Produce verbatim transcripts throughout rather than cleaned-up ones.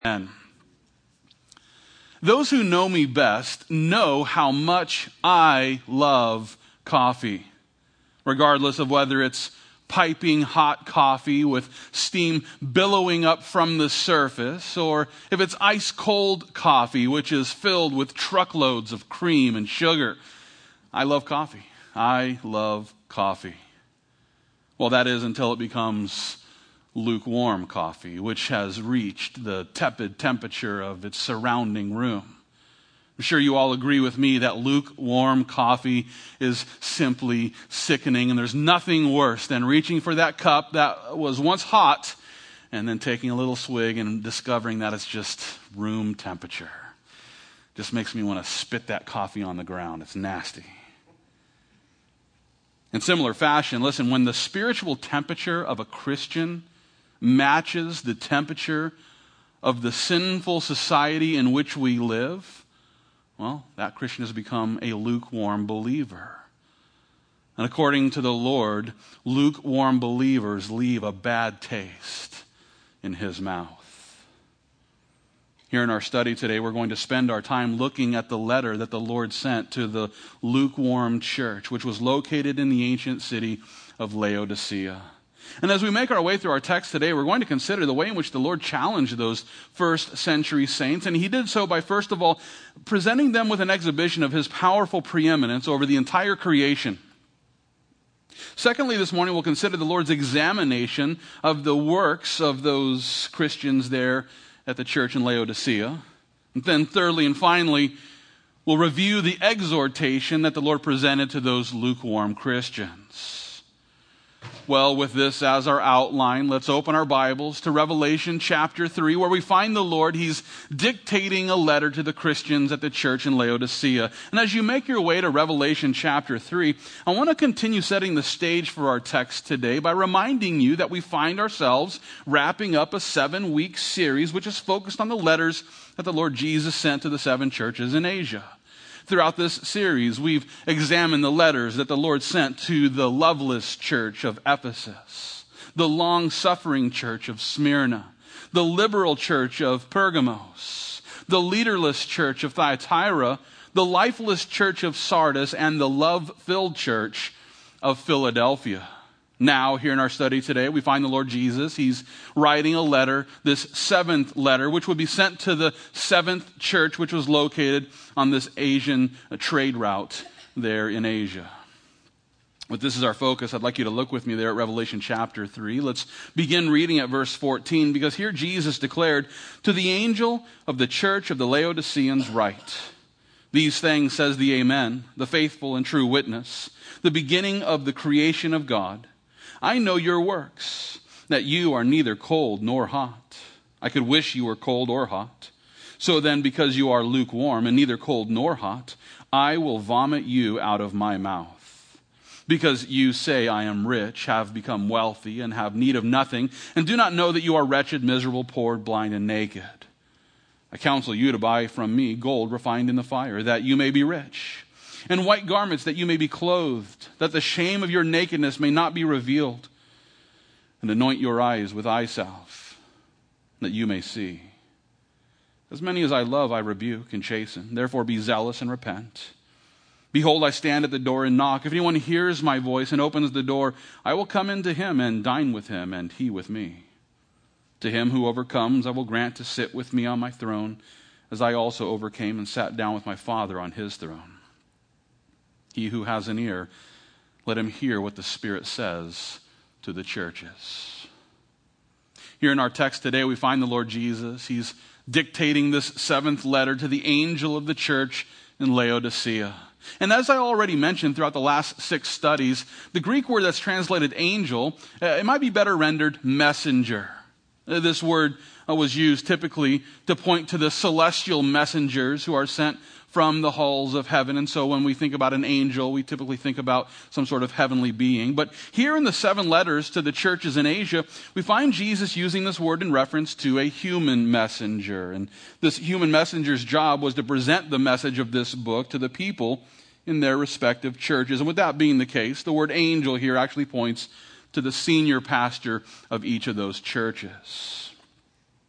And those who know me best know how much I love coffee, regardless of whether it's piping hot coffee with steam billowing up from the surface, or if it's ice cold coffee, which is filled with truckloads of cream and sugar. I love coffee. I love coffee. Well, that is until it becomes lukewarm coffee, which has reached the tepid temperature of its surrounding room. I'm sure you all agree with me that lukewarm coffee is simply sickening, and there's nothing worse than reaching for that cup that was once hot and then taking a little swig and discovering that it's just room temperature. Just makes me want to spit that coffee on the ground. It's nasty. In similar fashion, listen, when the spiritual temperature of a Christian matches the temperature of the sinful society in which we live, well, that Christian has become a lukewarm believer. And according to the Lord, lukewarm believers leave a bad taste in his mouth. Here in our study today, we're going to spend our time looking at the letter that the Lord sent to the lukewarm church, which was located in the ancient city of Laodicea. And as we make our way through our text today, we're going to consider the way in which the Lord challenged those first century saints. And he did so by, first of all, presenting them with an exhibition of his powerful preeminence over the entire creation. Secondly, this morning we'll consider the Lord's examination of the works of those Christians there at the church in Laodicea. And then thirdly and finally, we'll review the exhortation that the Lord presented to those lukewarm Christians. Well, with this as our outline, let's open our Bibles to Revelation chapter three, where we find the Lord. He's dictating a letter to the Christians at the church in Laodicea. And as you make your way to Revelation chapter three, I want to continue setting the stage for our text today by reminding you that we find ourselves wrapping up a seven-week series which is focused on the letters that the Lord Jesus sent to the seven churches in Asia. Throughout this series, we've examined the letters that the Lord sent to the loveless church of Ephesus, the long-suffering church of Smyrna, the liberal church of Pergamos, the leaderless church of Thyatira, the lifeless church of Sardis, and the love-filled church of Philadelphia. Now, here in our study today, we find the Lord Jesus. He's writing a letter, this seventh letter, which would be sent to the seventh church, which was located on this Asian trade route there in Asia. But this is our focus. I'd like you to look with me there at Revelation chapter three. Let's begin reading at verse fourteen, because here Jesus declared, "To the angel of the church of the Laodiceans write, these things says the Amen, the faithful and true witness, the beginning of the creation of God. I know your works, that you are neither cold nor hot. I could wish you were cold or hot. So then, because you are lukewarm and neither cold nor hot, I will vomit you out of my mouth. Because you say, I am rich, have become wealthy, and have need of nothing, and do not know that you are wretched, miserable, poor, blind, and naked. I counsel you to buy from me gold refined in the fire, that you may be rich, and white garments that you may be clothed, that the shame of your nakedness may not be revealed, and anoint your eyes with eye salve, that you may see. As many as I love I rebuke and chasten. Therefore be zealous and repent. Behold, I stand at the door and knock. If anyone hears my voice and opens the door, I will come into him and dine with him, and he with me. To him who overcomes I will grant to sit with me on my throne, as I also overcame and sat down with my Father on his throne. He who has an ear, let him hear what the Spirit says to the churches." Here in our text today, we find the Lord Jesus. He's dictating this seventh letter to the angel of the church in Laodicea. And as I already mentioned throughout the last six studies, the Greek word that's translated angel, uh, it might be better rendered messenger. Uh, this word uh, was used typically to point to the celestial messengers who are sent from the halls of heaven. And so when we think about an angel, we typically think about some sort of heavenly being. But here in the seven letters to the churches in Asia, we find Jesus using this word in reference to a human messenger. And this human messenger's job was to present the message of this book to the people in their respective churches. And with that being the case, the word angel here actually points to the senior pastor of each of those churches.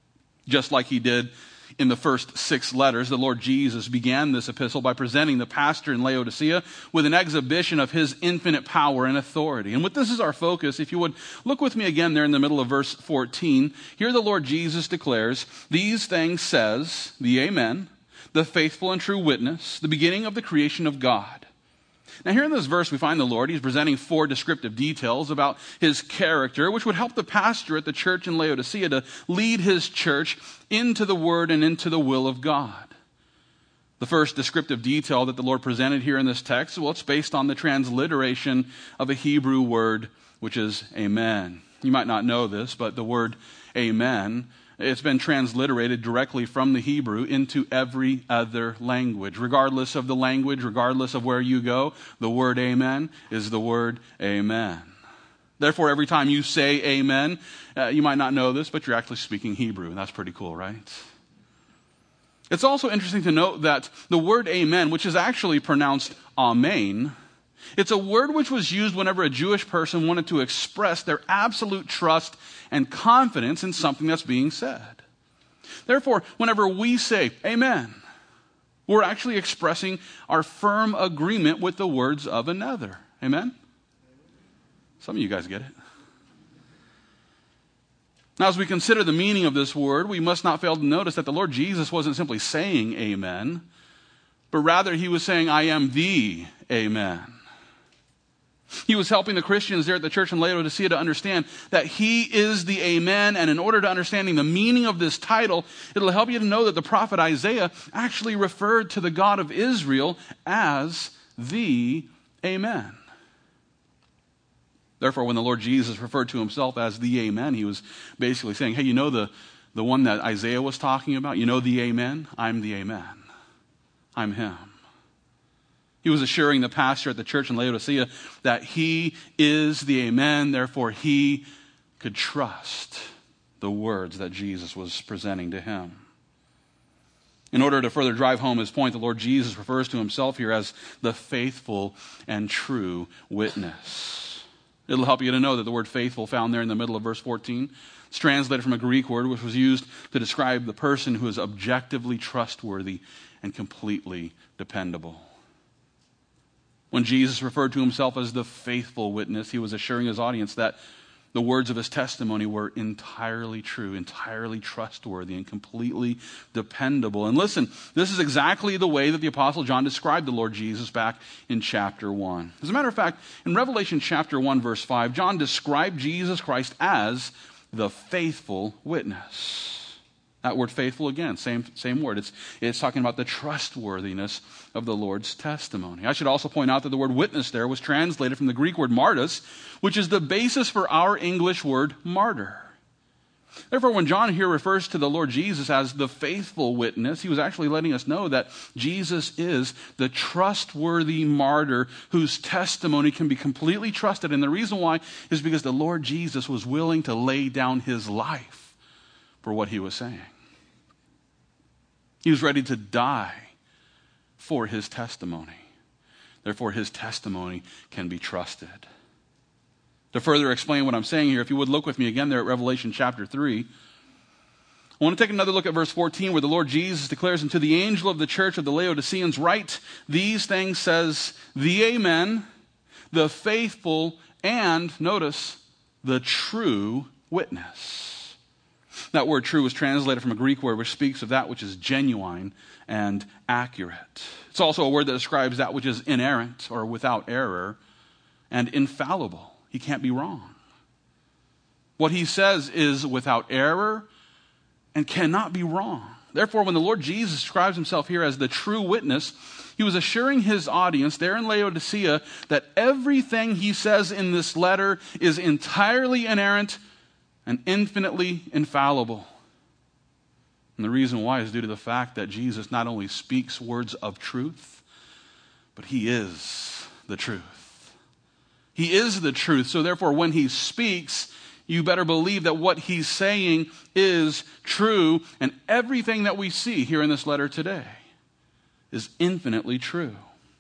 Just like he did in the first six letters, the Lord Jesus began this epistle by presenting the pastor in Laodicea with an exhibition of his infinite power and authority. And with this as our focus, if you would look with me again there in the middle of verse fourteen, here the Lord Jesus declares, "These things says the Amen, the faithful and true witness, the beginning of the creation of God." Now here in this verse we find the Lord, he's presenting four descriptive details about his character, which would help the pastor at the church in Laodicea to lead his church into the word and into the will of God. The first descriptive detail that the Lord presented here in this text, well, it's based on the transliteration of a Hebrew word, which is amen. You might not know this, but the word amen, it's been transliterated directly from the Hebrew into every other language. Regardless of the language, regardless of where you go, the word amen is the word amen. Therefore, every time you say amen, uh, you might not know this, but you're actually speaking Hebrew, and that's pretty cool, right? It's also interesting to note that the word amen, which is actually pronounced amen, it's a word which was used whenever a Jewish person wanted to express their absolute trust and confidence in something that's being said. Therefore, whenever we say amen, we're actually expressing our firm agreement with the words of another. Amen? Some of you guys get it. Now, as we consider the meaning of this word, we must not fail to notice that the Lord Jesus wasn't simply saying amen, but rather he was saying, "I am the amen." He was helping the Christians there at the church in Laodicea to understand that he is the amen. And in order to understanding the meaning of this title, it'll help you to know that the prophet Isaiah actually referred to the God of Israel as the amen. Therefore, when the Lord Jesus referred to himself as the amen, he was basically saying, hey, you know the, the one that Isaiah was talking about? You know the amen? I'm the amen. I'm him. He was assuring the pastor at the church in Laodicea that he is the amen, therefore he could trust the words that Jesus was presenting to him. In order to further drive home his point, the Lord Jesus refers to himself here as the faithful and true witness. It'll help you to know that the word faithful found there in the middle of verse fourteen, it's translated from a Greek word which was used to describe the person who is objectively trustworthy and completely dependable. When Jesus referred to himself as the faithful witness, he was assuring his audience that the words of his testimony were entirely true, entirely trustworthy, and completely dependable. And listen, this is exactly the way that the Apostle John described the Lord Jesus back in chapter one. As a matter of fact, in Revelation chapter one, verse five, John described Jesus Christ as the faithful witness. That word faithful, again, same, same word. It's, it's talking about the trustworthiness of the Lord's testimony. I should also point out that the word witness there was translated from the Greek word martys, which is the basis for our English word martyr. Therefore, when John here refers to the Lord Jesus as the faithful witness, he was actually letting us know that Jesus is the trustworthy martyr whose testimony can be completely trusted. And the reason why is because the Lord Jesus was willing to lay down his life for what he was saying. He was ready to die for his testimony. Therefore, his testimony can be trusted. To further explain what I'm saying here, if you would look with me again there at Revelation chapter three, I want to take another look at verse fourteen where the Lord Jesus declares, unto the angel of the church of the Laodiceans write, these things says the Amen, the faithful, and, notice, the true witness. That word true is translated from a Greek word which speaks of that which is genuine and accurate. It's also a word that describes that which is inerrant or without error and infallible. He can't be wrong. What he says is without error and cannot be wrong. Therefore, when the Lord Jesus describes himself here as the true witness, he was assuring his audience there in Laodicea that everything he says in this letter is entirely inerrant and infinitely infallible. And the reason why is due to the fact that Jesus not only speaks words of truth, but he is the truth. He is the truth. So therefore, when he speaks, you better believe that what he's saying is true. And everything that we see here in this letter today is infinitely true.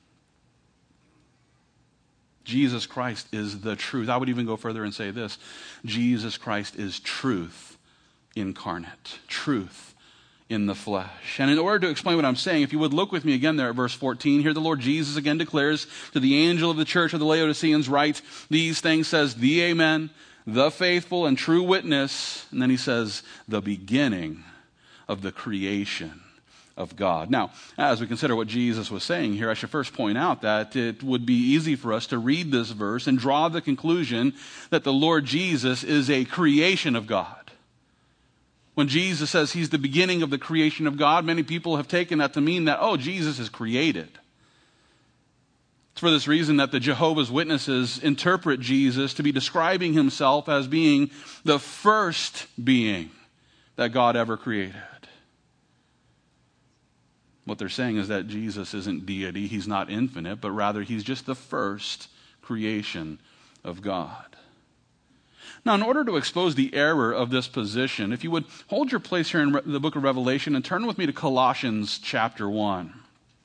Jesus Christ is the truth. I would even go further and say this. Jesus Christ is truth incarnate, truth in the flesh. And in order to explain what I'm saying, if you would look with me again there at verse fourteen, here the Lord Jesus again declares to the angel of the church of the Laodiceans, write these things, says the Amen, the faithful and true witness, and then he says the beginning of the creation of God. Now, as we consider what Jesus was saying here, I should first point out that it would be easy for us to read this verse and draw the conclusion that the Lord Jesus is a creation of God. When Jesus says he's the beginning of the creation of God, many people have taken that to mean that, oh, Jesus is created. It's for this reason that the Jehovah's Witnesses interpret Jesus to be describing himself as being the first being that God ever created. What they're saying is that Jesus isn't deity, he's not infinite, but rather he's just the first creation of God. Now, in order to expose the error of this position, if you would hold your place here in the book of Revelation and turn with me to Colossians chapter one.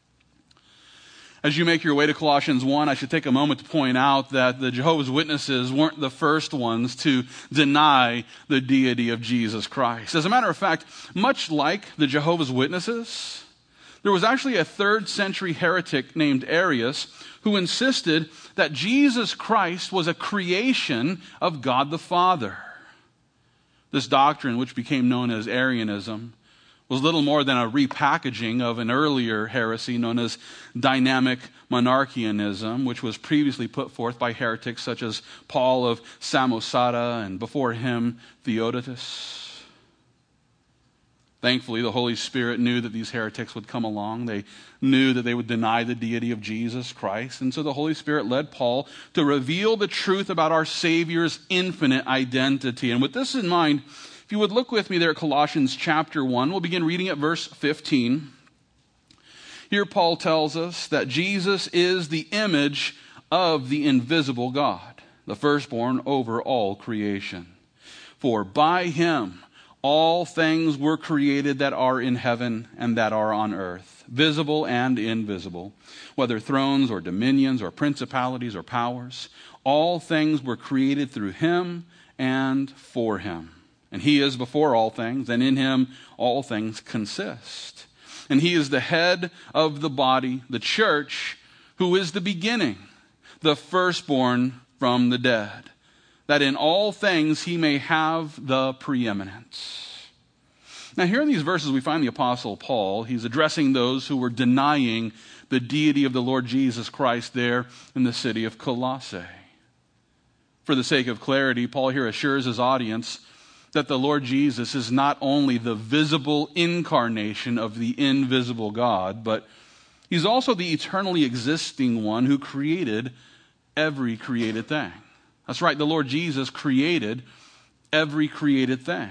As you make your way to Colossians one, I should take a moment to point out that the Jehovah's Witnesses weren't the first ones to deny the deity of Jesus Christ. As a matter of fact, much like the Jehovah's Witnesses, there was actually a third century heretic named Arius who insisted that Jesus Christ was a creation of God the Father. This doctrine, which became known as Arianism, was little more than a repackaging of an earlier heresy known as dynamic monarchianism, which was previously put forth by heretics such as Paul of Samosata and before him Theodotus. Thankfully, the Holy Spirit knew that these heretics would come along. They knew that they would deny the deity of Jesus Christ. And so the Holy Spirit led Paul to reveal the truth about our Savior's infinite identity. And with this in mind, if you would look with me there at Colossians chapter one, we'll begin reading at verse fifteen. Here Paul tells us that Jesus is the image of the invisible God, the firstborn over all creation. For by him all things were created that are in heaven and that are on earth, visible and invisible, whether thrones or dominions or principalities or powers. All things were created through him and for him. And he is before all things, and in him all things consist. And he is the head of the body, the church, who is the beginning, the firstborn from the dead, that in all things he may have the preeminence. Now here in these verses we find the Apostle Paul. He's addressing those who were denying the deity of the Lord Jesus Christ there in the city of Colossae. For the sake of clarity, Paul here assures his audience that the Lord Jesus is not only the visible incarnation of the invisible God, but he's also the eternally existing one who created every created thing. That's right, the Lord Jesus created every created thing.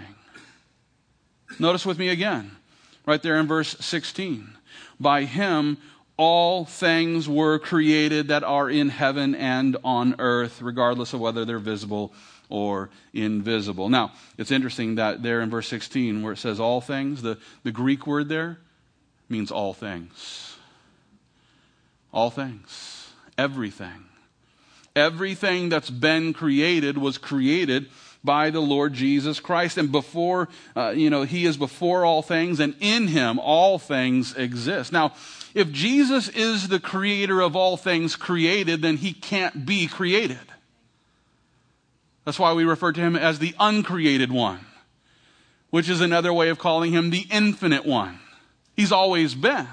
Notice with me again, right there in verse sixteen. By him all things were created that are in heaven and on earth, regardless of whether they're visible or invisible. Now, it's interesting that there in verse sixteen where it says all things, the, the Greek word there means all things. All things. Everything. Everything that's been created was created by the Lord Jesus Christ. And before, uh, you know, he is before all things, and in him all things exist. Now, if Jesus is the creator of all things created, then he can't be created. That's why we refer to him as the uncreated one, which is another way of calling him the infinite one. He's always been.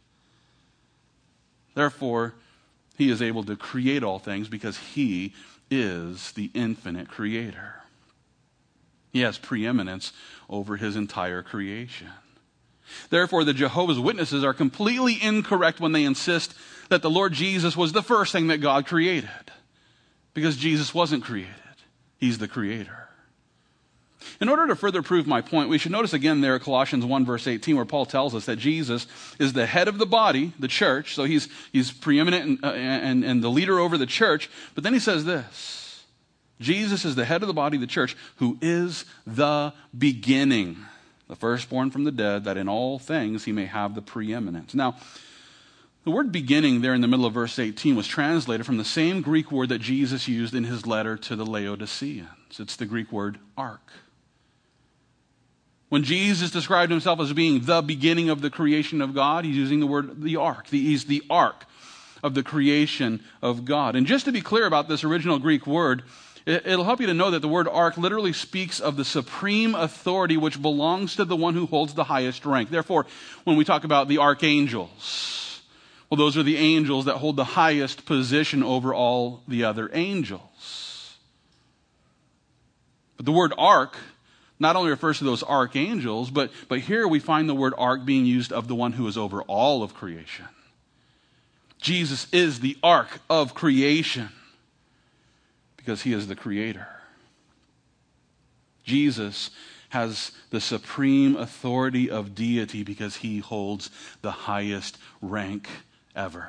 Therefore, he is able to create all things because he is the infinite creator. He has preeminence over his entire creation. Therefore, the Jehovah's Witnesses are completely incorrect when they insist that the Lord Jesus was the first thing that God created. Because Jesus wasn't created. He's the creator. In order to further prove my point, we should notice again there at Colossians one verse eighteen where Paul tells us that Jesus is the head of the body, the church. So he's, he's preeminent and, uh, and, and the leader over the church. But then he says this. Jesus is the head of the body, the church, who is the beginning, the firstborn from the dead, that in all things he may have the preeminence. Now, the word beginning there in the middle of verse eighteen was translated from the same Greek word that Jesus used in his letter to the Laodiceans. It's the Greek word ark. When Jesus described himself as being the beginning of the creation of God, he's using the word the ark. The, he's the ark of the creation of God. And just to be clear about this original Greek word, it, it'll help you to know that the word ark literally speaks of the supreme authority which belongs to the one who holds the highest rank. Therefore, when we talk about the archangels, well, those are the angels that hold the highest position over all the other angels. But the word ark not only refers to those archangels, but, but here we find the word ark being used of the one who is over all of creation. Jesus is the ark of creation because he is the creator. Jesus has the supreme authority of deity because he holds the highest rank ever.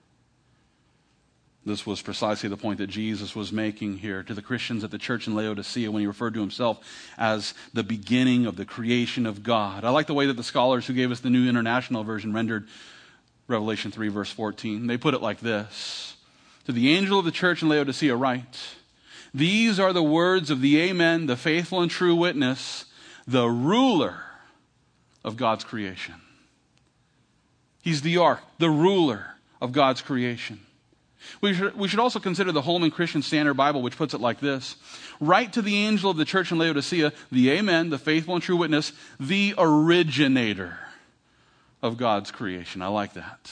This was precisely the point that Jesus was making here to the Christians at the church in Laodicea when he referred to himself as the beginning of the creation of God. I like the way that the scholars who gave us the New International Version rendered Revelation three, verse fourteen. They put it like this: to the angel of the church in Laodicea write, these are the words of the Amen, the faithful and true witness, the ruler of God's creation. He's the ark, the ruler of God's creation. We should, we should also consider the Holman Christian Standard Bible, which puts it like this: write to the angel of the church in Laodicea, the Amen, the faithful and true witness, the originator of God's creation. I like that.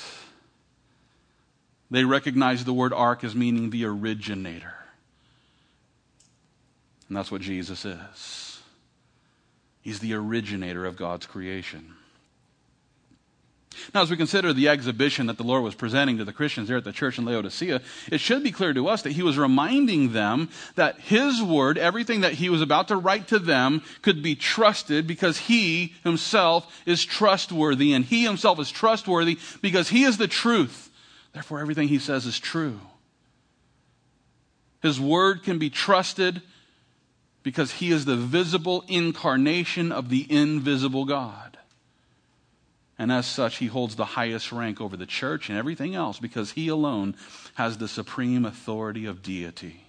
They recognize the word ark as meaning the originator. And that's what Jesus is. He's the originator of God's creation. Now, as we consider the exhibition that the Lord was presenting to the Christians there at the church in Laodicea, it should be clear to us that he was reminding them that his word, everything that he was about to write to them, could be trusted because he himself is trustworthy. And he himself is trustworthy because he is the truth. Therefore, everything he says is true. His word can be trusted because he is the visible incarnation of the invisible God. And as such, he holds the highest rank over the church and everything else because he alone has the supreme authority of deity.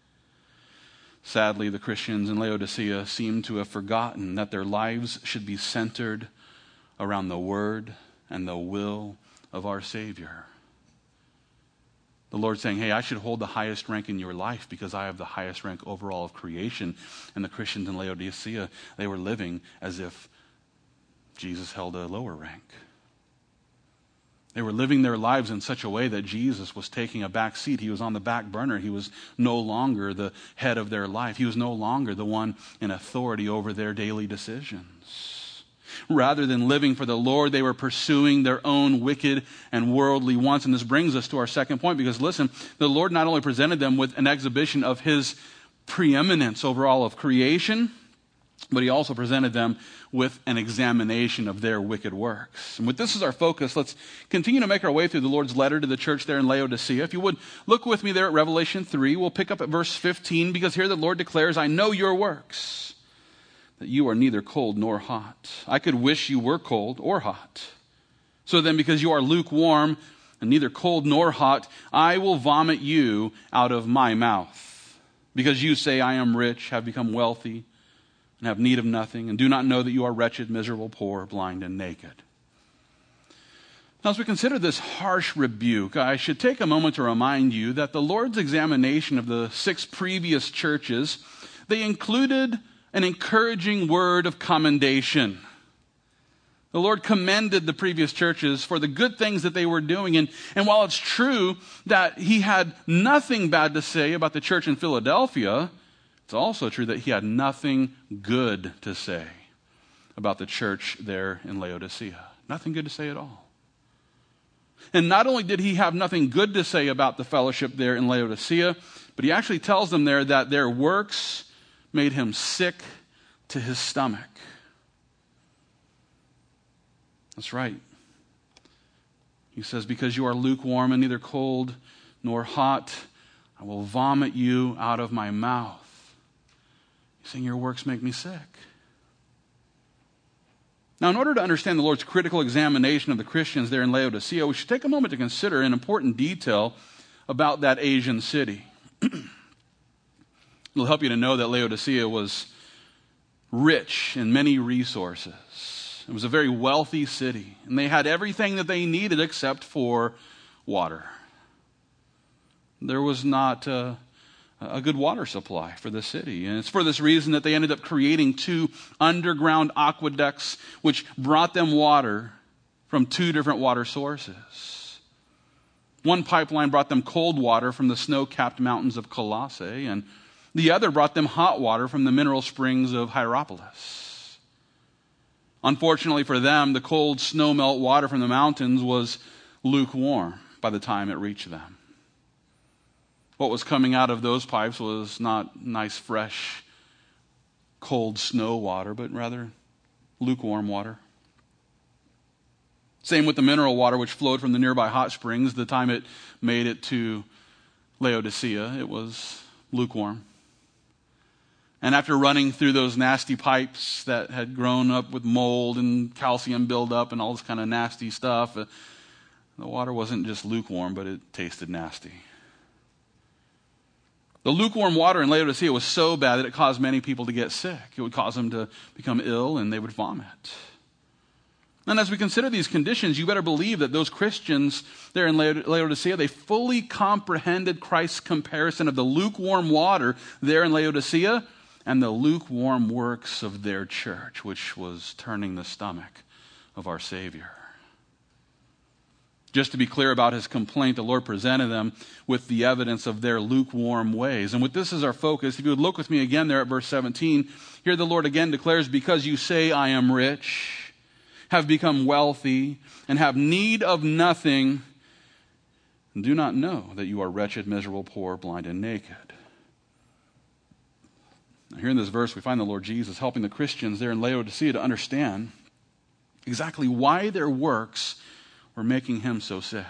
Sadly, the Christians in Laodicea seem to have forgotten that their lives should be centered around the word and the will of our Savior. The Lord's saying, hey, I should hold the highest rank in your life because I have the highest rank over all of creation. And the Christians in Laodicea, they were living as if Jesus held a lower rank. They were living their lives in such a way that Jesus was taking a back seat. He was on the back burner. He was no longer the head of their life. He was no longer the one in authority over their daily decisions. Rather than living for the Lord, they were pursuing their own wicked and worldly wants. And this brings us to our second point because, listen, the Lord not only presented them with an exhibition of his preeminence over all of creation, but he also presented them with an examination of their wicked works. And with this as our focus, let's continue to make our way through the Lord's letter to the church there in Laodicea. If you would, look with me there at Revelation three. We'll pick up at verse fifteen, because here the Lord declares, I know your works, that you are neither cold nor hot. I could wish you were cold or hot. So then, because you are lukewarm and neither cold nor hot, I will vomit you out of my mouth. Because you say, I am rich, have become wealthy, and have need of nothing, and do not know that you are wretched, miserable, poor, blind, and naked. Now, as we consider this harsh rebuke, I should take a moment to remind you that the Lord's examination of the six previous churches, they included an encouraging word of commendation. The Lord commended the previous churches for the good things that they were doing. And, and while it's true that he had nothing bad to say about the church in Philadelphia, it's also true that he had nothing good to say about the church there in Laodicea. Nothing good to say at all. And not only did he have nothing good to say about the fellowship there in Laodicea, but he actually tells them there that their works made him sick to his stomach. That's right. He says, because you are lukewarm and neither cold nor hot, I will vomit you out of my mouth. He's saying your works make me sick. Now, in order to understand the Lord's critical examination of the Christians there in Laodicea, we should take a moment to consider an important detail about that Asian city. It'll help you to know that Laodicea was rich in many resources. It was a very wealthy city, and they had everything that they needed except for water. There was not a, a good water supply for the city, and it's for this reason that they ended up creating two underground aqueducts which brought them water from two different water sources. One pipeline brought them cold water from the snow-capped mountains of Colossae, and the other brought them hot water from the mineral springs of Hierapolis. Unfortunately for them, the cold snowmelt water from the mountains was lukewarm by the time it reached them. What was coming out of those pipes was not nice, fresh, cold snow water, but rather lukewarm water. Same with the mineral water which flowed from the nearby hot springs. The time it made it to Laodicea, it was lukewarm. And after running through those nasty pipes that had grown up with mold and calcium buildup and all this kind of nasty stuff, uh, the water wasn't just lukewarm, but it tasted nasty. The lukewarm water in Laodicea was so bad that it caused many people to get sick. It would cause them to become ill and they would vomit. And as we consider these conditions, you better believe that those Christians there in Laodicea, they fully comprehended Christ's comparison of the lukewarm water there in Laodicea and the lukewarm works of their church, which was turning the stomach of our Savior. Just to be clear about his complaint, the Lord presented them with the evidence of their lukewarm ways. And with this as our focus, if you would look with me again there at verse seventeen, here the Lord again declares, because you say, I am rich, have become wealthy, and have need of nothing, and do not know that you are wretched, miserable, poor, blind, and naked. Now, here in this verse, we find the Lord Jesus helping the Christians there in Laodicea to understand exactly why their works were making him so sick.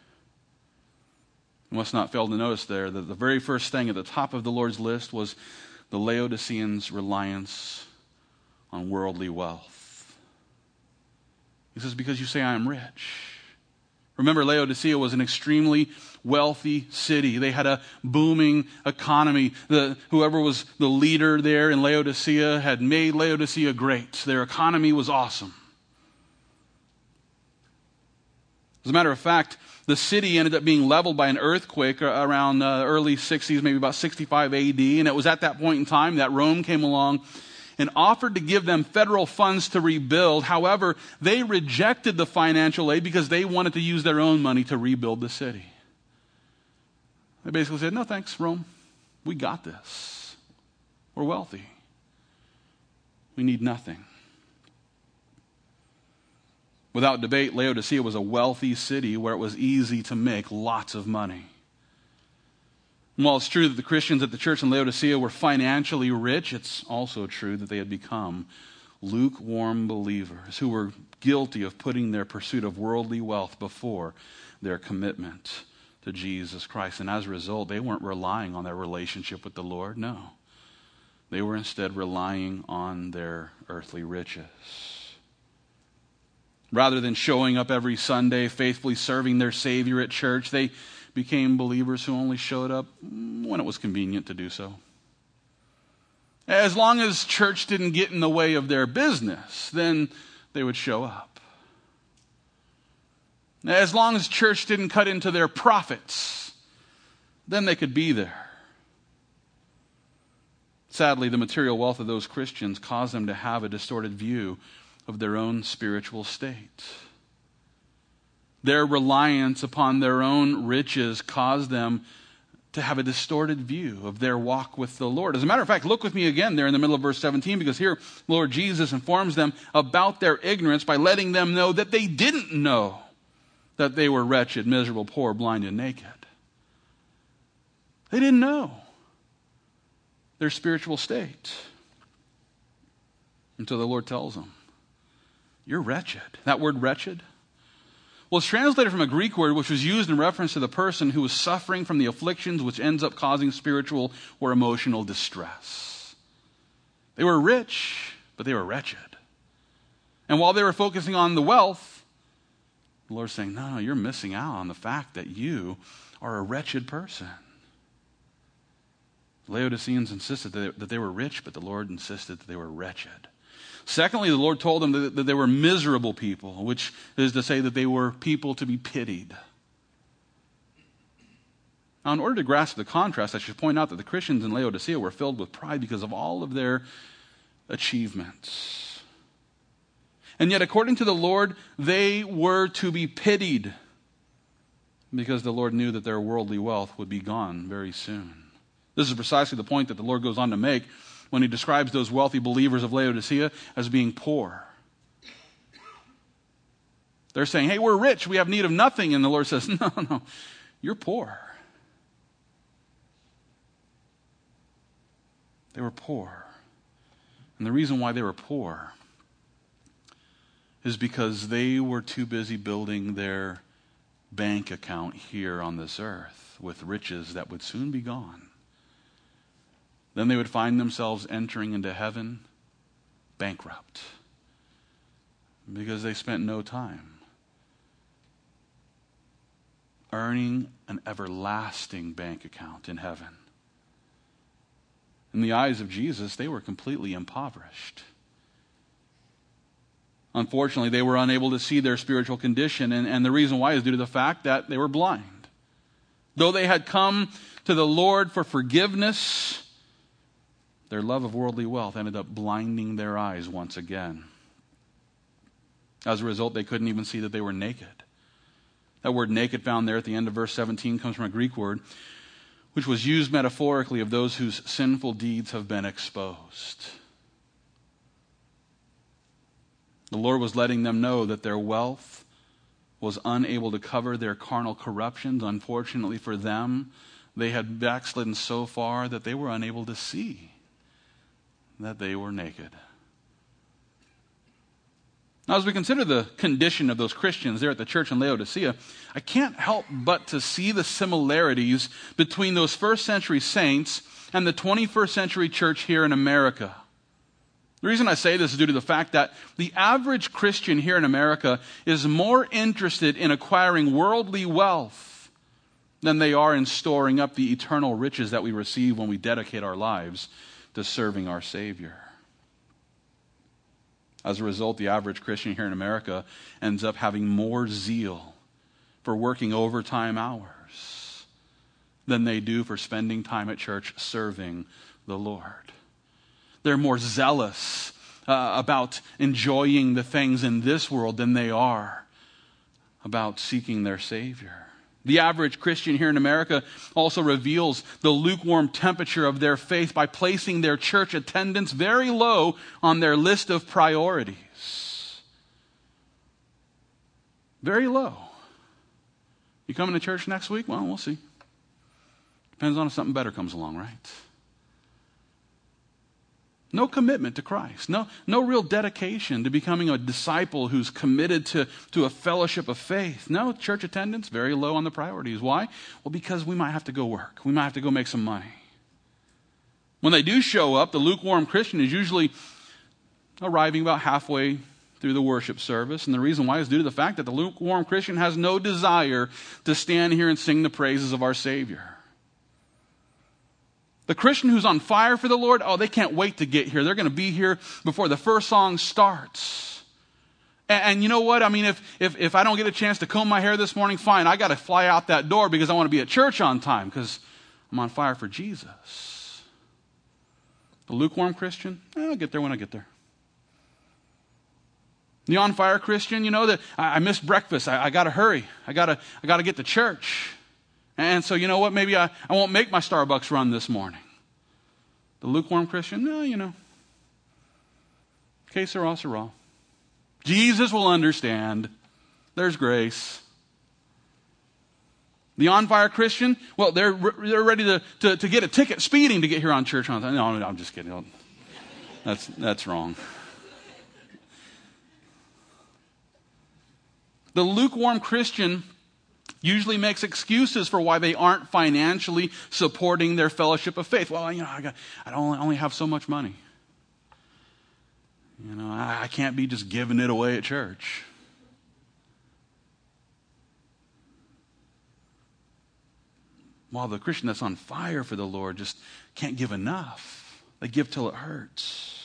You must not fail to notice there that the very first thing at the top of the Lord's list was the Laodiceans' reliance on worldly wealth. He says, because you say I am rich. Remember, Laodicea was an extremely wealthy city. They had a booming economy. The, whoever was the leader there in Laodicea had made Laodicea great. Their economy was awesome. As a matter of fact, the city ended up being leveled by an earthquake around uh, early sixties, maybe about sixty-five A D. And it was at that point in time that Rome came along and offered to give them federal funds to rebuild. However, they rejected the financial aid because they wanted to use their own money to rebuild the city. They basically said, no thanks, Rome. We got this. We're wealthy. We need nothing. Without debate, Laodicea was a wealthy city where it was easy to make lots of money. And while it's true that the Christians at the church in Laodicea were financially rich, it's also true that they had become lukewarm believers who were guilty of putting their pursuit of worldly wealth before their commitment to Jesus Christ. And as a result, they weren't relying on their relationship with the Lord. No. They were instead relying on their earthly riches. Rather than showing up every Sunday, faithfully serving their Savior at church, they became believers who only showed up when it was convenient to do so. As long as church didn't get in the way of their business, then they would show up. As long as church didn't cut into their profits, then they could be there. Sadly, the material wealth of those Christians caused them to have a distorted view of their own spiritual state. Their reliance upon their own riches caused them to have a distorted view of their walk with the Lord. As a matter of fact, look with me again there in the middle of verse seventeen, because here Lord Jesus informs them about their ignorance by letting them know that they didn't know that they were wretched, miserable, poor, blind, and naked. They didn't know their spiritual state until the Lord tells them, you're wretched. That word wretched, well, it's translated from a Greek word which was used in reference to the person who was suffering from the afflictions which ends up causing spiritual or emotional distress. They were rich, but they were wretched. And while they were focusing on the wealth, the Lord's saying, no, no, you're missing out on the fact that you are a wretched person. Laodiceans insisted that they, that they were rich, but the Lord insisted that they were wretched. Secondly, the Lord told them that, that they were miserable people, which is to say that they were people to be pitied. Now, in order to grasp the contrast, I should point out that the Christians in Laodicea were filled with pride because of all of their achievements. And yet, according to the Lord, they were to be pitied because the Lord knew that their worldly wealth would be gone very soon. This is precisely the point that the Lord goes on to make when he describes those wealthy believers of Laodicea as being poor. They're saying, hey, we're rich, we have need of nothing. And the Lord says, no, no, you're poor. They were poor. And the reason why they were poor is because they were too busy building their bank account here on this earth with riches that would soon be gone. Then they would find themselves entering into heaven bankrupt because they spent no time earning an everlasting bank account in heaven. In the eyes of Jesus, they were completely impoverished. Unfortunately, they were unable to see their spiritual condition, and, and the reason why is due to the fact that they were blind. Though they had come to the Lord for forgiveness, their love of worldly wealth ended up blinding their eyes once again. As a result, they couldn't even see that they were naked. That word naked found there at the end of verse seventeen comes from a Greek word which was used metaphorically of those whose sinful deeds have been exposed. The Lord was letting them know that their wealth was unable to cover their carnal corruptions. Unfortunately for them, they had backslidden so far that they were unable to see that they were naked. Now, as we consider the condition of those Christians there at the church in Laodicea, I can't help but to see the similarities between those first century saints and the twenty-first century church here in America. The reason I say this is due to the fact that the average Christian here in America is more interested in acquiring worldly wealth than they are in storing up the eternal riches that we receive when we dedicate our lives to serving our Savior. As a result, the average Christian here in America ends up having more zeal for working overtime hours than they do for spending time at church serving the Lord. They're more zealous uh, about enjoying the things in this world than they are about seeking their Savior. The average Christian here in America also reveals the lukewarm temperature of their faith by placing their church attendance very low on their list of priorities. Very low. You coming to church next week? Well, we'll see. Depends on if something better comes along, right? No commitment to Christ. No, no real dedication to becoming a disciple who's committed to, to a fellowship of faith. No, church attendance, very low on the priorities. Why? Well, because we might have to go work. We might have to go make some money. When they do show up, the lukewarm Christian is usually arriving about halfway through the worship service. And the reason why is due to the fact that the lukewarm Christian has no desire to stand here and sing the praises of our Savior. The Christian who's on fire for the Lord, oh, they can't wait to get here. They're going to be here before the first song starts. And, and you know what? I mean, if, if, if I don't get a chance to comb my hair this morning, fine. I got to fly out that door because I want to be at church on time because I'm on fire for Jesus. The lukewarm Christian, eh, I'll get there when I get there. The on fire Christian, you know that I, I missed breakfast. I, I got to hurry. I got to I got to get to church. And so, you know what, maybe I, I won't make my Starbucks run this morning. The lukewarm Christian, no, you know. Que sera, sera. Jesus will understand. There's grace. The on-fire Christian, well, they're they're ready to, to, to get a ticket speeding to get here on church on time. No, no, I'm just kidding. That's, that's wrong. The lukewarm Christian usually makes excuses for why they aren't financially supporting their fellowship of faith. Well, you know, I, got, I don't only have so much money. You know, I, I can't be just giving it away at church. while the Christian that's on fire for the Lord just can't give enough. They give till it hurts.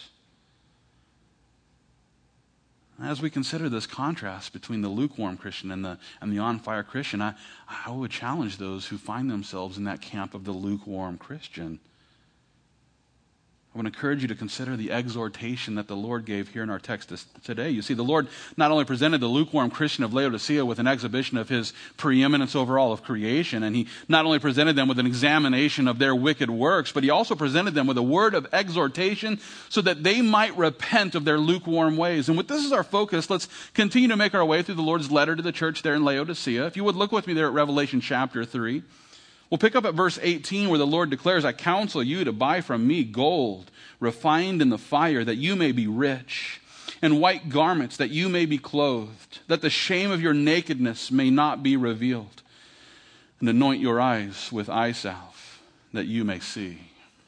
As we consider this contrast between the lukewarm Christian and the and the on-fire Christian, I, I would challenge those who find themselves in that camp of the lukewarm Christian. I would encourage you to consider the exhortation that the Lord gave here in our text this, today. You see, the Lord not only presented the lukewarm Christian of Laodicea with an exhibition of his preeminence over all of creation, and he not only presented them with an examination of their wicked works, but he also presented them with a word of exhortation so that they might repent of their lukewarm ways. And with this as our focus, let's continue to make our way through the Lord's letter to the church there in Laodicea. If you would look with me there at Revelation chapter three. We'll pick up at verse eighteen where the Lord declares, I counsel you to buy from me gold refined in the fire, that you may be rich, and white garments, that you may be clothed, that the shame of your nakedness may not be revealed, and anoint your eyes with eye salve, that you may see.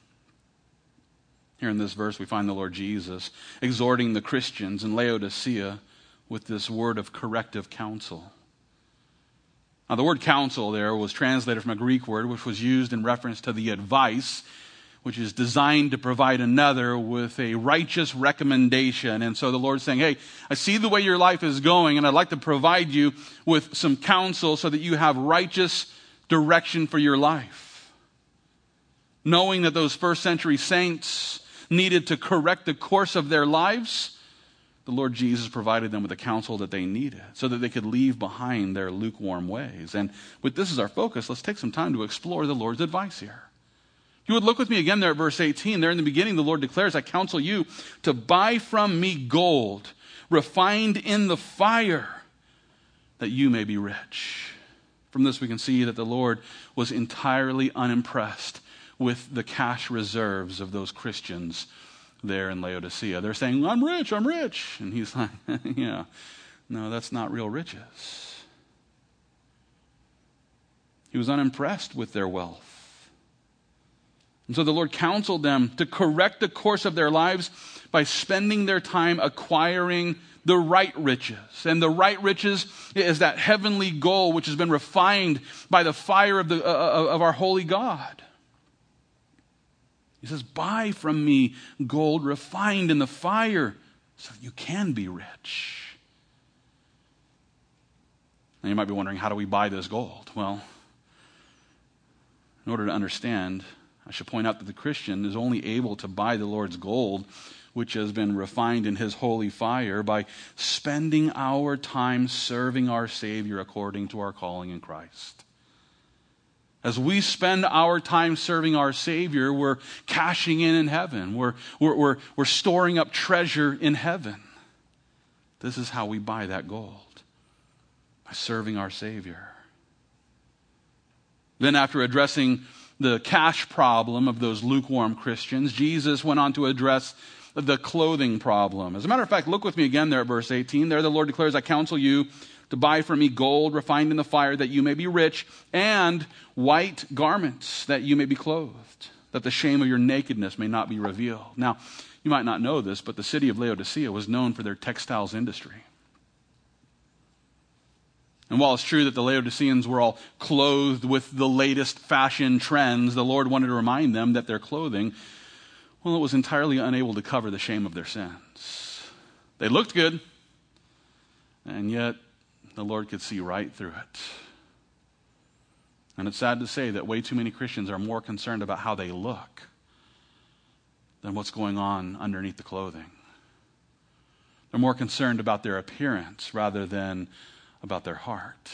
Here in this verse we find the Lord Jesus exhorting the Christians in Laodicea with this word of corrective counsel. Now, the word counsel there was translated from a Greek word which was used in reference to the advice, which is designed to provide another with a righteous recommendation. And so the Lord's saying, hey, I see the way your life is going, and I'd like to provide you with some counsel so that you have righteous direction for your life. Knowing that those first century saints needed to correct the course of their lives, the Lord Jesus provided them with the counsel that they needed so that they could leave behind their lukewarm ways. And with this as our focus, let's take some time to explore the Lord's advice here. If you would look with me again there at verse eighteen. There in the beginning, the Lord declares, I counsel you to buy from me gold refined in the fire, that you may be rich. From this we can see that the Lord was entirely unimpressed with the cash reserves of those Christians there in Laodicea. They're saying, I'm rich, I'm rich. And he's like, yeah, no, that's not real riches. He was unimpressed with their wealth. And so the Lord counseled them to correct the course of their lives by spending their time acquiring the right riches. And the right riches is that heavenly gold which has been refined by the fire of, the, uh, of our holy God. He says, buy from me gold refined in the fire so that you can be rich. Now you might be wondering, how do we buy this gold? Well, in order to understand, I should point out that the Christian is only able to buy the Lord's gold, which has been refined in his holy fire, by spending our time serving our Savior according to our calling in Christ. As we spend our time serving our Savior, we're cashing in in heaven. We're, we're, we're, we're storing up treasure in heaven. This is how we buy that gold, by serving our Savior. Then after addressing the cash problem of those lukewarm Christians, Jesus went on to address the clothing problem. As a matter of fact, look with me again there at verse eighteen. There the Lord declares, I counsel you to buy from me gold refined in the fire, that you may be rich, and white garments, that you may be clothed, that the shame of your nakedness may not be revealed. Now, you might not know this, but the city of Laodicea was known for their textiles industry. And while it's true that the Laodiceans were all clothed with the latest fashion trends, the Lord wanted to remind them that their clothing, well, it was entirely unable to cover the shame of their sins. They looked good, and yet the Lord could see right through it. And it's sad to say that way too many Christians are more concerned about how they look than what's going on underneath the clothing. They're more concerned about their appearance rather than about their heart.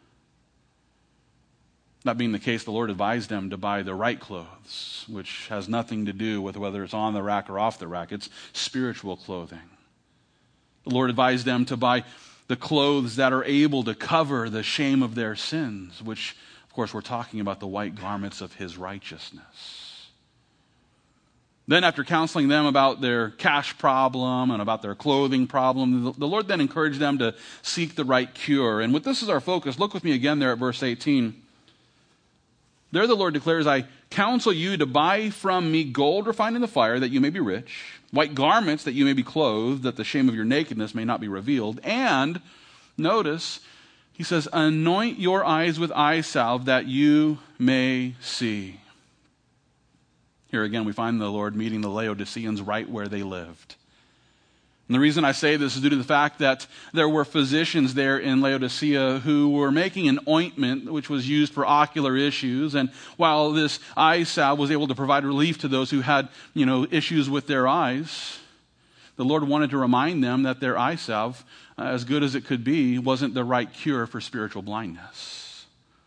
That being the case, the Lord advised them to buy the right clothes, which has nothing to do with whether it's on the rack or off the rack. It's spiritual clothing. The Lord advised them to buy the clothes that are able to cover the shame of their sins, which, of course, we're talking about the white garments of his righteousness. Then after counseling them about their cash problem and about their clothing problem, the Lord then encouraged them to seek the right cure. And with this as our focus, look with me again there at verse eighteen. There the Lord declares, I counsel you to buy from me gold refined in the fire, that you may be rich, white garments, that you may be clothed, that the shame of your nakedness may not be revealed. And, notice, He says, anoint your eyes with eye salve that you may see. Here again, we find the Lord meeting the Laodiceans right where they lived. And the reason I say this is due to the fact that there were physicians there in Laodicea who were making an ointment which was used for ocular issues. And while this eye salve was able to provide relief to those who had, you know, issues with their eyes, the Lord wanted to remind them that their eye salve, uh, as good as it could be, wasn't the right cure for spiritual blindness.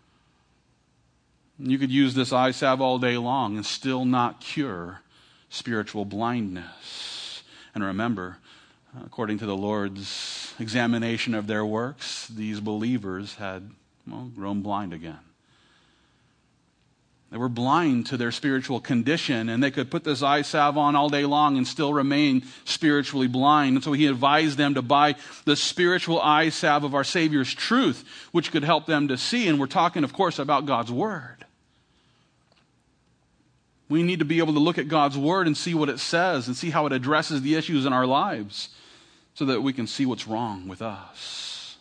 You could use this eye salve all day long and still not cure spiritual blindness. And remember, according to the Lord's examination of their works, these believers had, well, grown blind again. They were blind to their spiritual condition, and they could put this eye salve on all day long and still remain spiritually blind. And so he advised them to buy the spiritual eye salve of our Savior's truth, which could help them to see. And we're talking, of course, about God's Word. We need to be able to look at God's Word and see what it says and see how it addresses the issues in our lives so that we can see what's wrong with us.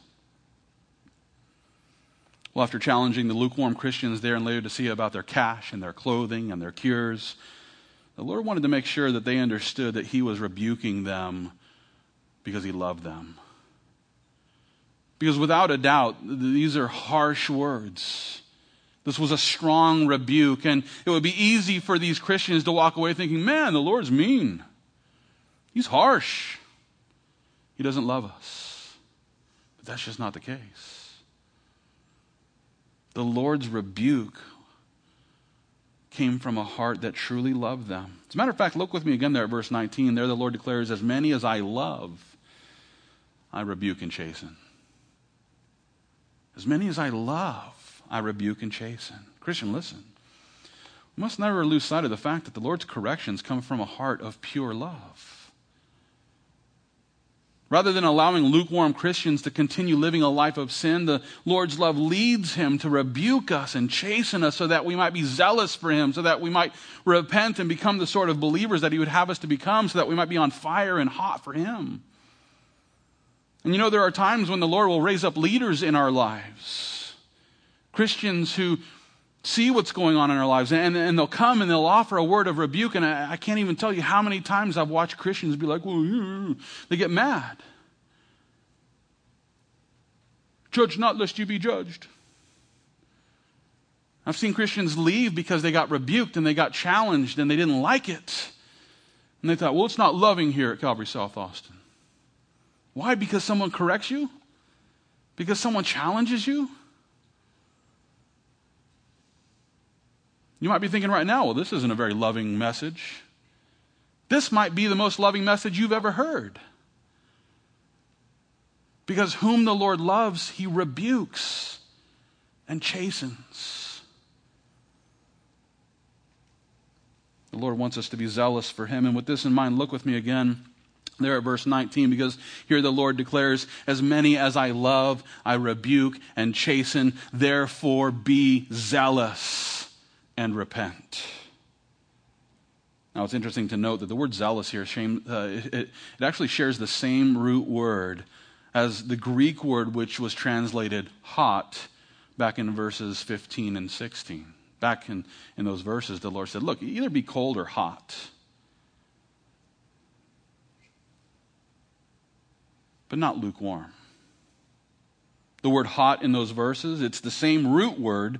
Well, after challenging the lukewarm Christians there in Laodicea about their cash and their clothing and their cures, the Lord wanted to make sure that they understood that he was rebuking them because he loved them. Because without a doubt, these are harsh words. This was a strong rebuke, and it would be easy for these Christians to walk away thinking, man, the Lord's mean. He's harsh. He doesn't love us. But that's just not the case. The Lord's rebuke came from a heart that truly loved them. As a matter of fact, look with me again there at verse nineteen. There the Lord declares, as many as I love, I rebuke and chasten. As many as I love, I rebuke and chasten. Christian, listen. We must never lose sight of the fact that the Lord's corrections come from a heart of pure love. Rather than allowing lukewarm Christians to continue living a life of sin, the Lord's love leads him to rebuke us and chasten us so that we might be zealous for him, so that we might repent and become the sort of believers that he would have us to become, so that we might be on fire and hot for him. And you know, there are times when the Lord will raise up leaders in our lives, Christians who see what's going on in our lives, and, and they'll come and they'll offer a word of rebuke, and I, I can't even tell you how many times I've watched Christians be like, well, they get mad. Judge not lest you be judged. I've seen Christians leave because they got rebuked and they got challenged and they didn't like it. And they thought, well, it's not loving here at Calvary South Austin. Why? Because someone corrects you? Because someone challenges you? You might be thinking right now, well, this isn't a very loving message. This might be the most loving message you've ever heard. Because whom the Lord loves, he rebukes and chastens. The Lord wants us to be zealous for him. And with this in mind, look with me again there at verse nineteen, because here the Lord declares, as many as I love, I rebuke and chasten, therefore be zealous and repent. Now it's interesting to note that the word zealous here, shame, uh, it, it actually shares the same root word as the Greek word which was translated hot back in verses fifteen and sixteen. Back in, in those verses, the Lord said, look, either be cold or hot. But not lukewarm. The word hot in those verses, it's the same root word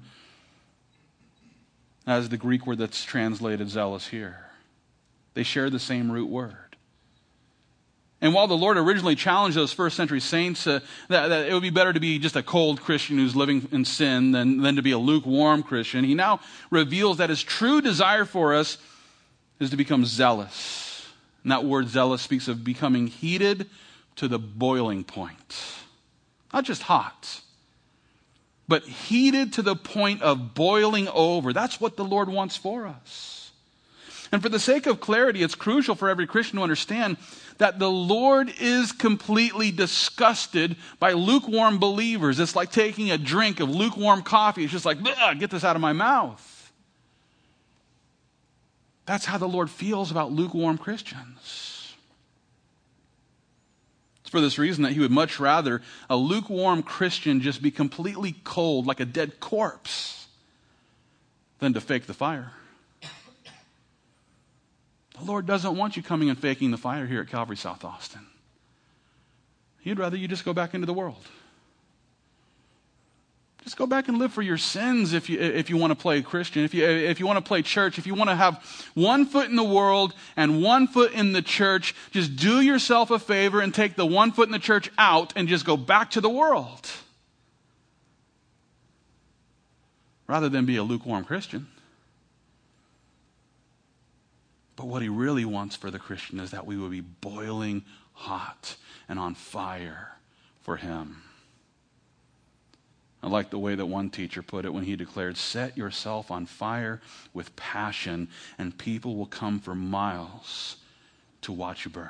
as the Greek word that's translated zealous here. They share the same root word. And while the Lord originally challenged those first century saints uh, that, that it would be better to be just a cold Christian who's living in sin than, than to be a lukewarm Christian, he now reveals that his true desire for us is to become zealous. And that word zealous speaks of becoming heated to the boiling point. Not just hot, but heated to the point of boiling over. That's what the Lord wants for us. And for the sake of clarity, it's crucial for every Christian to understand that the Lord is completely disgusted by lukewarm believers. It's like taking a drink of lukewarm coffee. It's just like, get this out of my mouth. That's how the Lord feels about lukewarm Christians. It's for this reason that he would much rather a lukewarm Christian just be completely cold like a dead corpse than to fake the fire. The Lord doesn't want you coming and faking the fire here at Calvary South Austin. He'd rather you just go back into the world. Just go back and live for your sins if you if you want to play Christian, if you if you want to play church, if you want to have one foot in the world and one foot in the church, just do yourself a favor and take the one foot in the church out and just go back to the world. Rather than be a lukewarm Christian. But what he really wants for the Christian is that we would be boiling hot and on fire for him. I like the way that one teacher put it when he declared, set yourself on fire with passion and people will come for miles to watch you burn.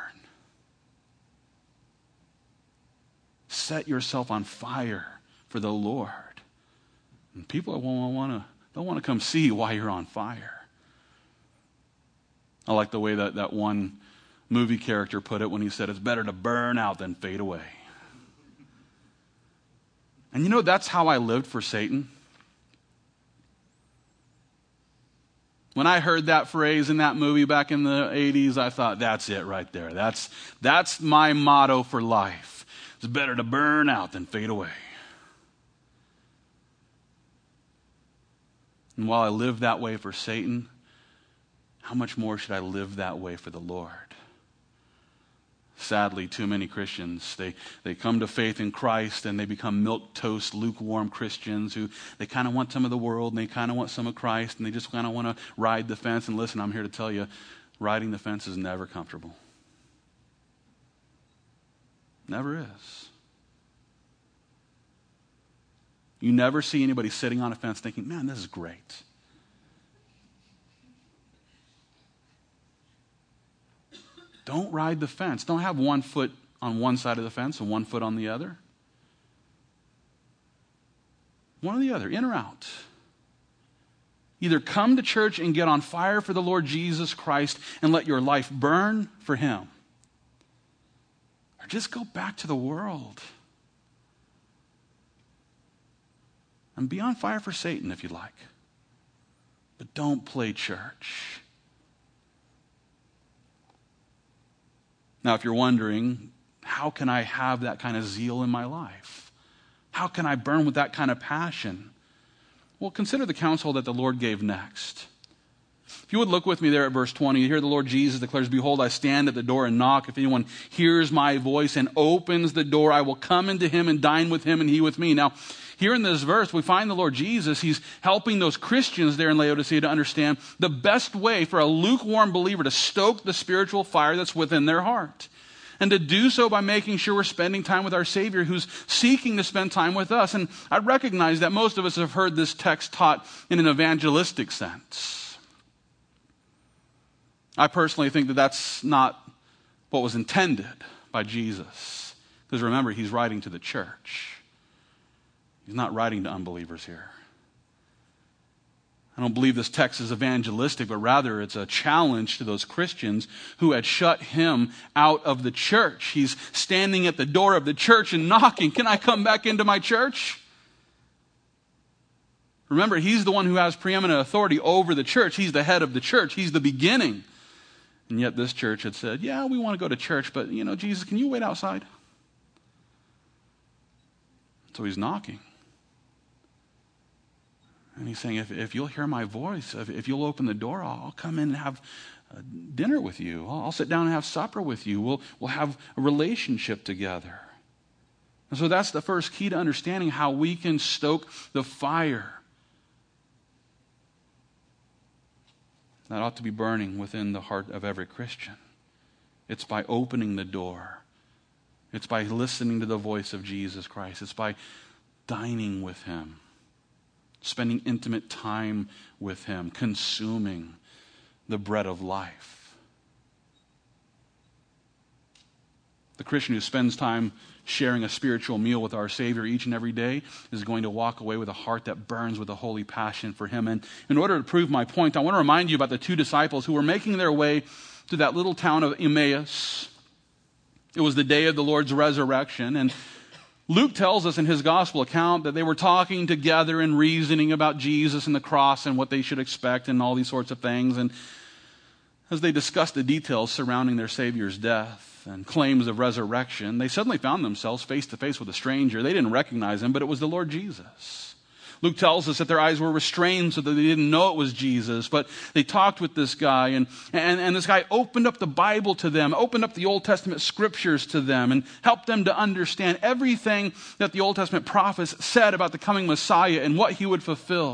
Set yourself on fire for the Lord. And people won't want to, they'll want to come see why you're on fire. I like the way that that one movie character put it when he said, it's better to burn out than fade away. And you know, that's how I lived for Satan. When I heard that phrase in that movie back in the eighties, I thought, that's it right there. That's, that's my motto for life. It's better to burn out than fade away. And while I live that way for Satan, how much more should I live that way for the Lord? Sadly, too many Christians, they, they come to faith in Christ and they become milquetoast, lukewarm Christians who they kind of want some of the world and they kind of want some of Christ and they just kind of want to ride the fence. And listen, I'm here to tell you, riding the fence is never comfortable. Never is. You never see anybody sitting on a fence thinking, man, this is great. Don't ride the fence. Don't have one foot on one side of the fence and one foot on the other. One or the other, in or out. Either come to church and get on fire for the Lord Jesus Christ and let your life burn for him. Or just go back to the world. And be on fire for Satan if you like. But don't play church. Now, if you're wondering, how can I have that kind of zeal in my life? How can I burn with that kind of passion? Well, consider the counsel that the Lord gave next. If you would look with me there at verse twenty, you hear the Lord Jesus declares, behold, I stand at the door and knock. If anyone hears my voice and opens the door, I will come into him and dine with him and he with me. Now, here in this verse, we find the Lord Jesus, he's helping those Christians there in Laodicea to understand the best way for a lukewarm believer to stoke the spiritual fire that's within their heart. And to do so by making sure we're spending time with our Savior who's seeking to spend time with us. And I recognize that most of us have heard this text taught in an evangelistic sense. I personally think that that's not what was intended by Jesus. Because remember, he's writing to the church. He's not writing to unbelievers here. I don't believe this text is evangelistic, but rather it's a challenge to those Christians who had shut him out of the church. He's standing at the door of the church and knocking. Can I come back into my church? Remember, he's the one who has preeminent authority over the church. He's the head of the church. He's the beginning. And yet this church had said, yeah, we want to go to church, but, you know, Jesus, can you wait outside? So he's knocking. And he's saying, if, if you'll hear my voice, if, if you'll open the door, I'll, I'll come in and have uh, dinner with you. I'll, I'll sit down and have supper with you. We'll, we'll have a relationship together. And so that's the first key to understanding how we can stoke the fire that ought to be burning within the heart of every Christian. It's by opening the door. It's by listening to the voice of Jesus Christ. It's by dining with him. Spending intimate time with him, consuming the bread of life. The Christian who spends time sharing a spiritual meal with our Savior each and every day is going to walk away with a heart that burns with a holy passion for him. And in order to prove my point, I want to remind you about the two disciples who were making their way to that little town of Emmaus. It was the day of the Lord's resurrection, and Luke tells us in his gospel account that they were talking together and reasoning about Jesus and the cross and what they should expect and all these sorts of things. And as they discussed the details surrounding their Savior's death and claims of resurrection, they suddenly found themselves face to face with a stranger. They didn't recognize him, but it was the Lord Jesus. Luke tells us that their eyes were restrained so that they didn't know it was Jesus, but they talked with this guy, and, and, and this guy opened up the Bible to them, opened up the Old Testament scriptures to them, and helped them to understand everything that the Old Testament prophets said about the coming Messiah and what he would fulfill.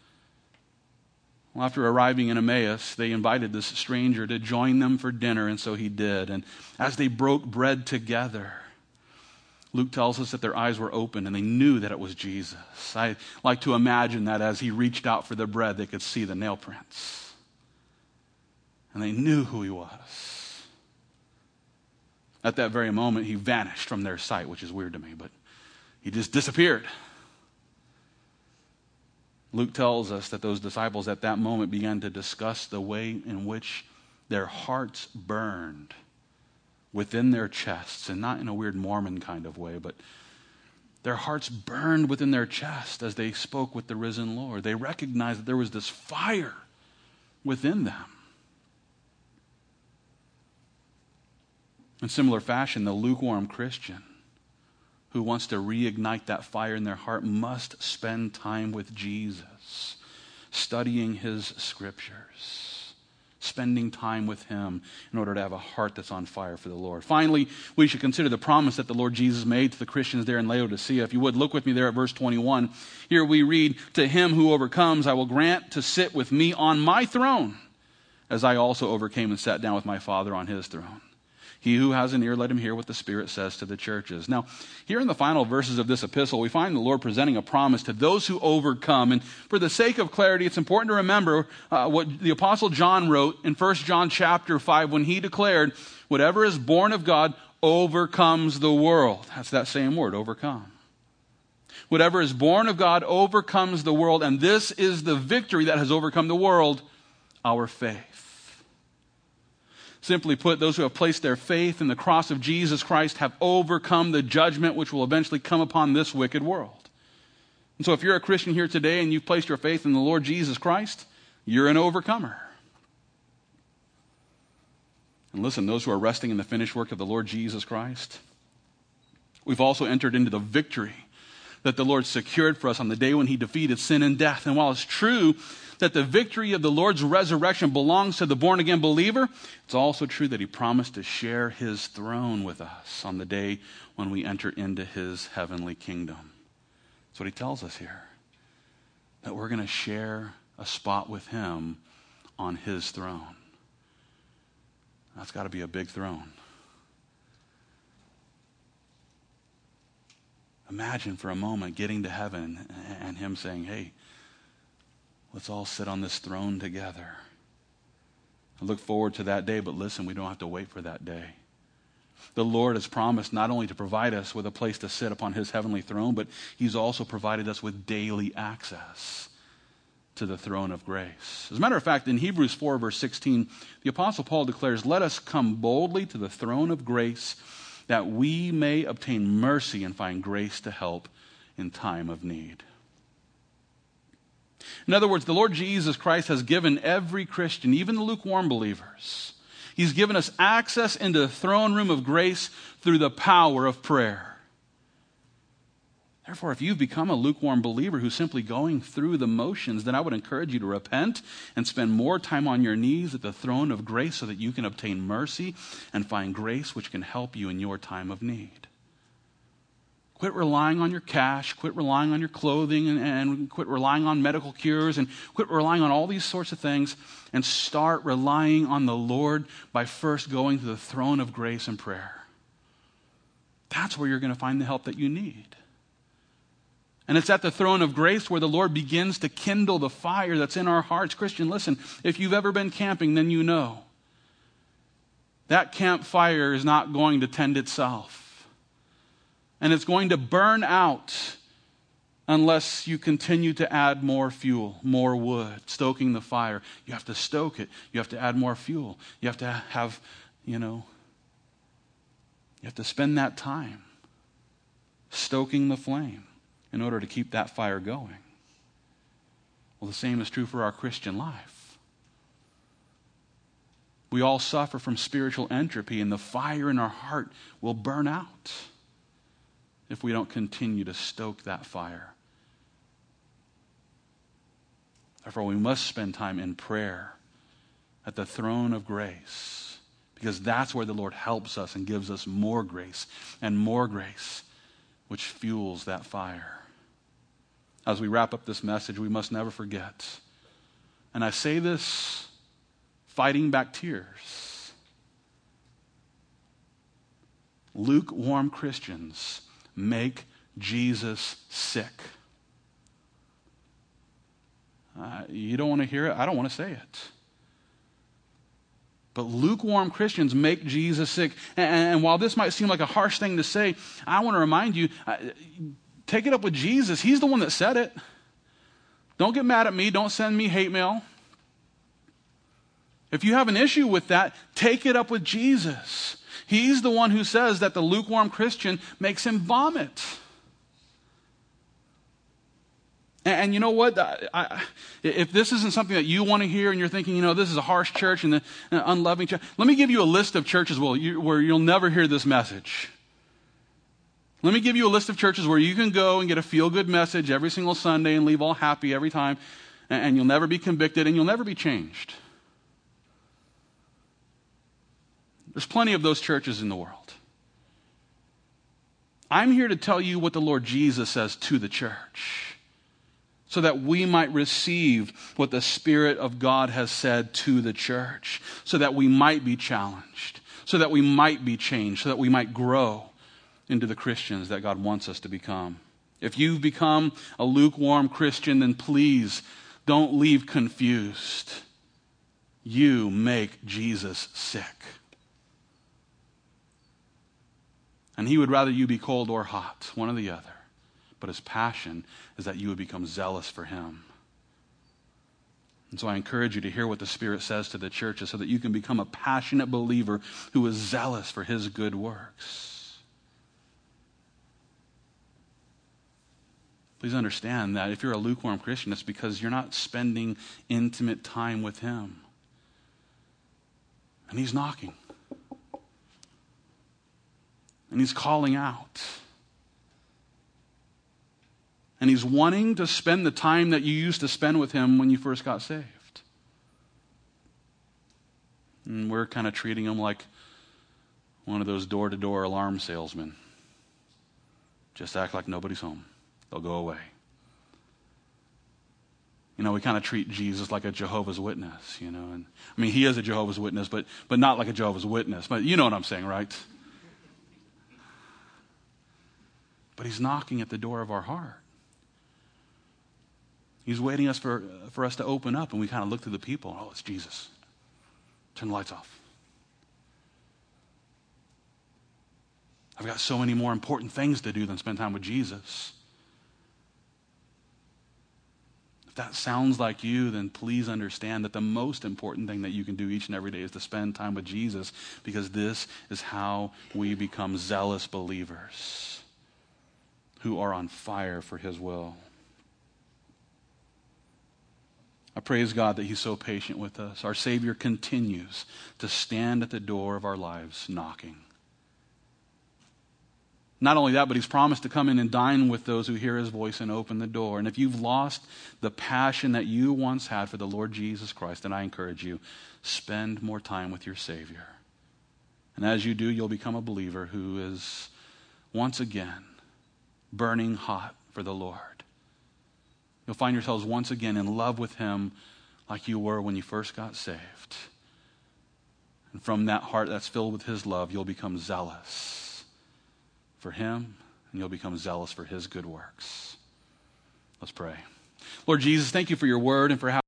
Well, after arriving in Emmaus, they invited this stranger to join them for dinner, and so he did. And as they broke bread together, Luke tells us that their eyes were open and they knew that it was Jesus. I like to imagine that as he reached out for the bread, they could see the nail prints. And they knew who he was. At that very moment, he vanished from their sight, which is weird to me, but he just disappeared. Luke tells us that those disciples at that moment began to discuss the way in which their hearts burned within their chests, and not in a weird Mormon kind of way, but their hearts burned within their chest as they spoke with the risen Lord. They recognized that there was this fire within them. In similar fashion, the lukewarm Christian who wants to reignite that fire in their heart must spend time with Jesus, studying his scriptures, spending time with him in order to have a heart that's on fire for the Lord. Finally, we should consider the promise that the Lord Jesus made to the Christians there in Laodicea. If you would, look with me there at verse twenty-one. Here we read, "To him who overcomes, I will grant to sit with me on my throne, as I also overcame and sat down with my Father on his throne. He who has an ear, let him hear what the Spirit says to the churches." Now, here in the final verses of this epistle, we find the Lord presenting a promise to those who overcome. And for the sake of clarity, it's important to remember uh, what the Apostle John wrote in First John chapter five when he declared, "Whatever is born of God overcomes the world." That's that same word, overcome. Whatever is born of God overcomes the world, and this is the victory that has overcome the world, our faith. Simply put, those who have placed their faith in the cross of Jesus Christ have overcome the judgment which will eventually come upon this wicked world. And so if you're a Christian here today and you've placed your faith in the Lord Jesus Christ, you're an overcomer. And listen, those who are resting in the finished work of the Lord Jesus Christ, we've also entered into the victory that the Lord secured for us on the day when he defeated sin and death. And while it's true that the victory of the Lord's resurrection belongs to the born-again believer, it's also true that he promised to share his throne with us on the day when we enter into his heavenly kingdom. That's what he tells us here, that we're going to share a spot with him on his throne. That's got to be a big throne. Imagine for a moment getting to heaven and him saying, "Hey, let's all sit on this throne together." I look forward to that day, but listen, we don't have to wait for that day. The Lord has promised not only to provide us with a place to sit upon his heavenly throne, but he's also provided us with daily access to the throne of grace. As a matter of fact, in Hebrews four, verse sixteen, the Apostle Paul declares, "Let us come boldly to the throne of grace, that we may obtain mercy and find grace to help in time of need." In other words, the Lord Jesus Christ has given every Christian, even the lukewarm believers, he's given us access into the throne room of grace through the power of prayer. Therefore, if you've become a lukewarm believer who's simply going through the motions, then I would encourage you to repent and spend more time on your knees at the throne of grace so that you can obtain mercy and find grace which can help you in your time of need. Quit relying on your cash, quit relying on your clothing, and, and quit relying on medical cures, and quit relying on all these sorts of things, and start relying on the Lord by first going to the throne of grace and prayer. That's where you're going to find the help that you need. And it's at the throne of grace where the Lord begins to kindle the fire that's in our hearts. Christian, listen, if you've ever been camping, then you know. That campfire is not going to tend itself. And it's going to burn out unless you continue to add more fuel, more wood, stoking the fire. You have to stoke it. You have to add more fuel. You have to have, you know, You have to spend that time stoking the flame in order to keep that fire going. Well, the same is true for our Christian life. We all suffer from spiritual entropy, and the fire in our heart will burn out if we don't continue to stoke that fire. Therefore, we must spend time in prayer at the throne of grace, because that's where the Lord helps us and gives us more grace and more grace, which fuels that fire. As we wrap up this message, we must never forget, and I say this fighting back tears, lukewarm Christians make Jesus sick. Uh, you don't want to hear it? I don't want to say it. But lukewarm Christians make Jesus sick. And, and while this might seem like a harsh thing to say, I want to remind you, uh, take it up with Jesus. He's the one that said it. Don't get mad at me. Don't send me hate mail. If you have an issue with that, take it up with Jesus. He's the one who says that the lukewarm Christian makes him vomit. And, and you know what? I, I, if this isn't something that you want to hear and you're thinking, you know, this is a harsh church and an unloving church, let me give you a list of churches where, you, where you'll never hear this message. Let me give you a list of churches where you can go and get a feel-good message every single Sunday and leave all happy every time, and, and you'll never be convicted and you'll never be changed. There's plenty of those churches in the world. I'm here to tell you what the Lord Jesus says to the church, so that we might receive what the Spirit of God has said to the church, so that we might be challenged, so that we might be changed, so that we might grow into the Christians that God wants us to become. If you've become a lukewarm Christian, then please don't leave confused. You make Jesus sick. And he would rather you be cold or hot, one or the other. But his passion is that you would become zealous for him. And so I encourage you to hear what the Spirit says to the churches so that you can become a passionate believer who is zealous for his good works. Please understand that if you're a lukewarm Christian, it's because you're not spending intimate time with him. And he's knocking. And he's calling out. And he's wanting to spend the time that you used to spend with him when you first got saved. And we're kind of treating him like one of those door-to-door alarm salesmen. Just act like nobody's home. They'll go away. You know, we kind of treat Jesus like a Jehovah's Witness, you know. And I mean, he is a Jehovah's Witness, but but not like a Jehovah's Witness. But you know what I'm saying, right? But he's knocking at the door of our heart. He's waiting us for, for us to open up, and we kind of look to the people. Oh, it's Jesus. Turn the lights off. I've got so many more important things to do than spend time with Jesus. If that sounds like you, then please understand that the most important thing that you can do each and every day is to spend time with Jesus, because this is how we become zealous believers who are on fire for his will. I praise God that he's so patient with us. Our Savior continues to stand at the door of our lives knocking. Not only that, but he's promised to come in and dine with those who hear his voice and open the door. And if you've lost the passion that you once had for the Lord Jesus Christ, then I encourage you, spend more time with your Savior. And as you do, you'll become a believer who is once again burning hot for the Lord. You'll find yourselves once again in love with him like you were when you first got saved. And from that heart that's filled with his love, you'll become zealous for him, and you'll become zealous for his good works. Let's pray. Lord Jesus, thank you for your word and for how